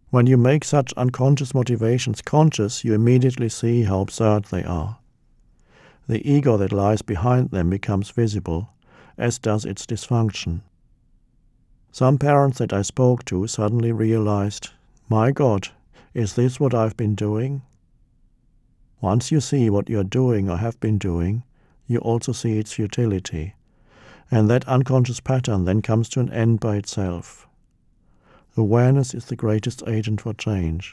When you make such unconscious motivations conscious, you immediately see how absurd they are. The ego that lies behind them becomes visible, as does its dysfunction. Some parents that I spoke to suddenly realized, my God, is this what I've been doing? Once you see what you are doing or have been doing, you also see its futility, and that unconscious pattern then comes to an end by itself. Awareness is the greatest agent for change.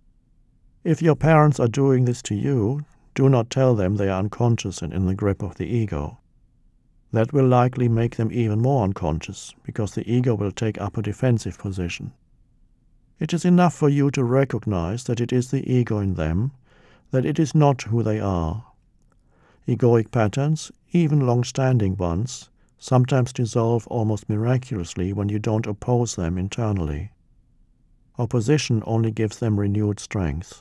If your parents are doing this to you, do not tell them they are unconscious and in the grip of the ego. That will likely make them even more unconscious, because the ego will take up a defensive position. It is enough for you to recognize that it is the ego in them, that it is not who they are. Egoic patterns, even long-standing ones, sometimes dissolve almost miraculously when you don't oppose them internally. Opposition only gives them renewed strength.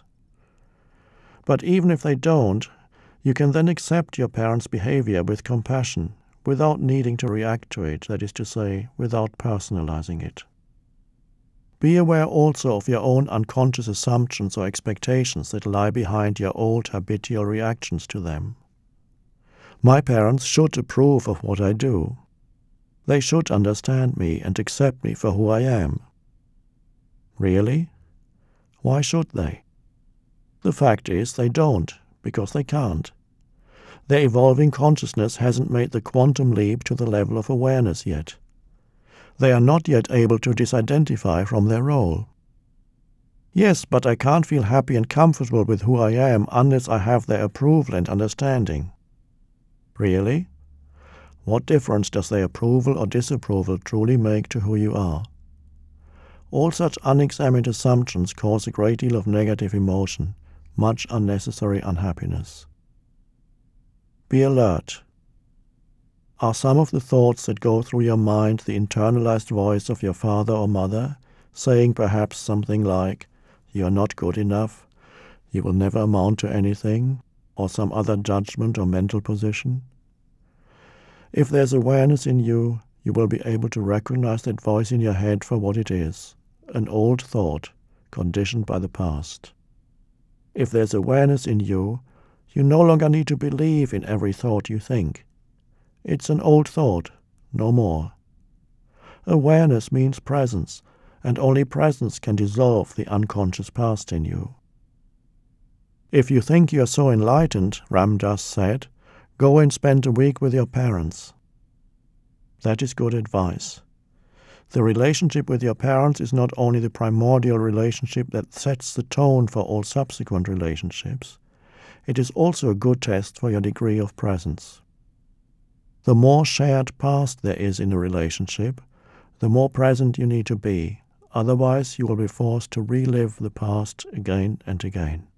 But even if they don't, you can then accept your parents' behavior with compassion, without needing to react to it, that is to say, without personalizing it. Be aware also of your own unconscious assumptions or expectations that lie behind your old habitual reactions to them. My parents should approve of what I do. They should understand me and accept me for who I am. Really? Why should they? The fact is they don't, because they can't. Their evolving consciousness hasn't made the quantum leap to the level of awareness yet. They are not yet able to disidentify from their role. Yes, but I can't feel happy and comfortable with who I am unless I have their approval and understanding. Really? What difference does their approval or disapproval truly make to who you are? All such unexamined assumptions cause a great deal of negative emotion, much unnecessary unhappiness. Be alert. Are some of the thoughts that go through your mind the internalized voice of your father or mother, saying perhaps something like, "You are not good enough," "You will never amount to anything," or some other judgment or mental position? If there's awareness in you, you will be able to recognize that voice in your head for what it is, an old thought, conditioned by the past. If there's awareness in you, you no longer need to believe in every thought you think. It's an old thought, no more. Awareness means presence, and only presence can dissolve the unconscious past in you. If you think you are so enlightened, Ram Dass said, go and spend a week with your parents. That is good advice. The relationship with your parents is not only the primordial relationship that sets the tone for all subsequent relationships, it is also a good test for your degree of presence. The more shared past there is in a relationship, the more present you need to be, otherwise you will be forced to relive the past again and again.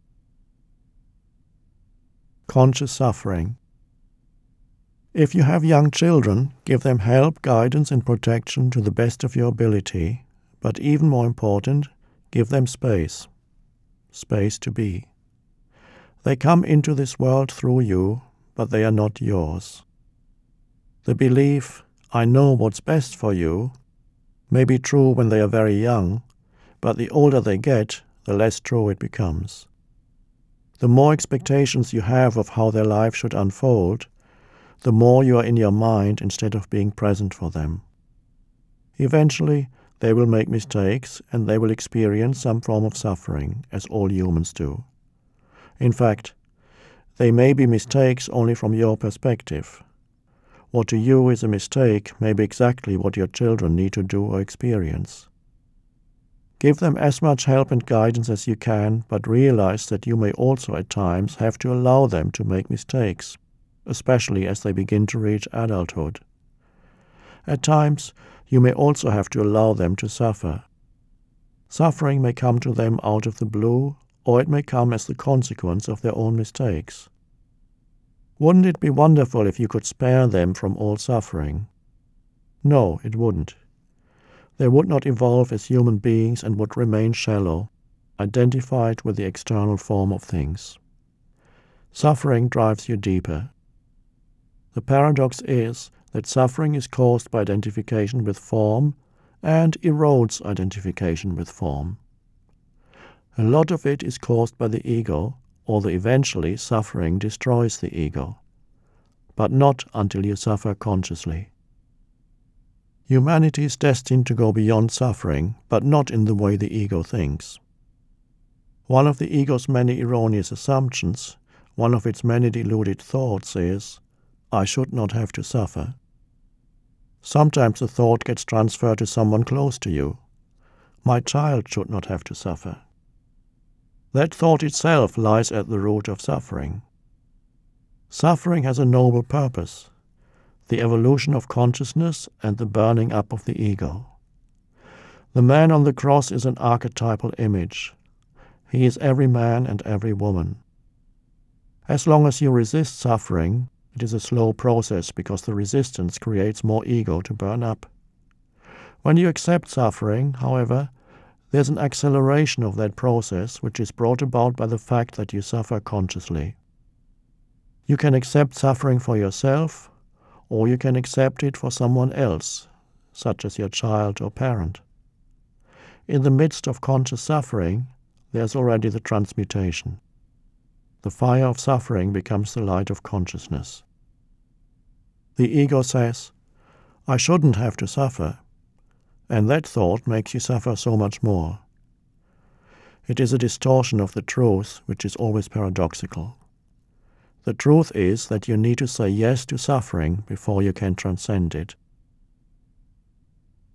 Conscious suffering. If you have young children, give them help, guidance and protection to the best of your ability, but even more important, give them space. Space to be. They come into this world through you, but they are not yours. The belief, "I know what's best for you," may be true when they are very young, but the older they get, the less true it becomes. The more expectations you have of how their life should unfold, the more you are in your mind instead of being present for them. Eventually, they will make mistakes and they will experience some form of suffering, as all humans do. In fact, they may be mistakes only from your perspective. What to you is a mistake may be exactly what your children need to do or experience. Give them as much help and guidance as you can, but realize that you may also at times have to allow them to make mistakes, especially as they begin to reach adulthood. At times, you may also have to allow them to suffer. Suffering may come to them out of the blue, or it may come as the consequence of their own mistakes. Wouldn't it be wonderful if you could spare them from all suffering? No, it wouldn't. They would not evolve as human beings and would remain shallow, identified with the external form of things. Suffering drives you deeper. The paradox is that suffering is caused by identification with form and erodes identification with form. A lot of it is caused by the ego, although eventually suffering destroys the ego, but not until you suffer consciously. Humanity is destined to go beyond suffering, but not in the way the ego thinks. One of the ego's many erroneous assumptions, one of its many deluded thoughts is, I should not have to suffer. Sometimes the thought gets transferred to someone close to you. My child should not have to suffer. That thought itself lies at the root of suffering. Suffering has a noble purpose, the evolution of consciousness and the burning up of the ego. The man on the cross is an archetypal image. He is every man and every woman. As long as you resist suffering, it is a slow process because the resistance creates more ego to burn up. When you accept suffering, however, there's an acceleration of that process which is brought about by the fact that you suffer consciously. You can accept suffering for yourself, or you can accept it for someone else, such as your child or parent. In the midst of conscious suffering, there's already the transmutation. The fire of suffering becomes the light of consciousness. The ego says, I shouldn't have to suffer, and that thought makes you suffer so much more. It is a distortion of the truth, which is always paradoxical. The truth is that you need to say yes to suffering before you can transcend it.